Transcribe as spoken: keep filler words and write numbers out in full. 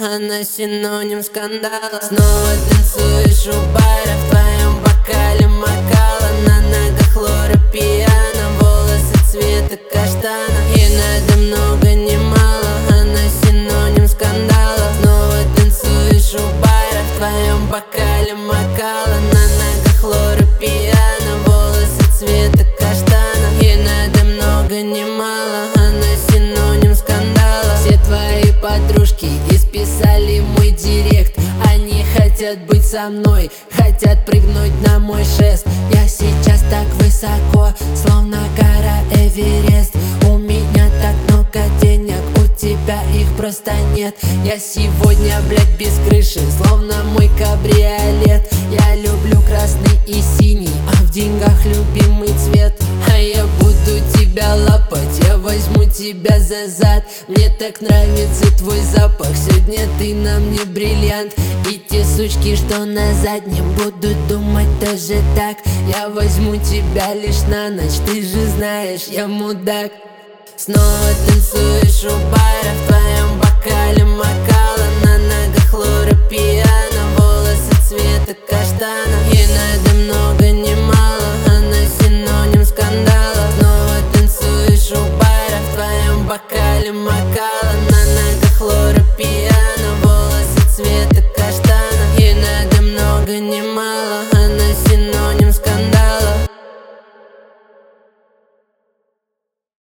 она синоним скандала. Снова танцуешь у бара, в твоем бокале макала. На ногах Лора пьяна, волосы цвета каштана. И надо много не мало, она синоним скандала. Снова танцуешь у бара, в твоем бокале макала. На ногах Лора пьяна, волосы цвета каштана. И надо много не мало, она синоним скандала. Все твои подружки исписали мой директ. Они хотят быть со мной, хотят прыгнуть на мой шест. Я сейчас так высоко, словно гора Эверест. У меня так много денег, у тебя их просто нет. Я сегодня, блядь, без крыши, словно мой кабриолет. Я люблю красный и синий, а в деньгах любимый цвет. А я буду тебя лапать, я возьму тебя за зад. Мне так нравится твой запах, сегодня ты на мне бриллиант. И те сучки, что на заднем, будут думать тоже так. Я возьму тебя лишь на ночь, ты же знаешь, я мудак. Снова танцуешь у бара, в твоем бокале макала. На ногах Лора пьяна, волосы цвета каштана. И надо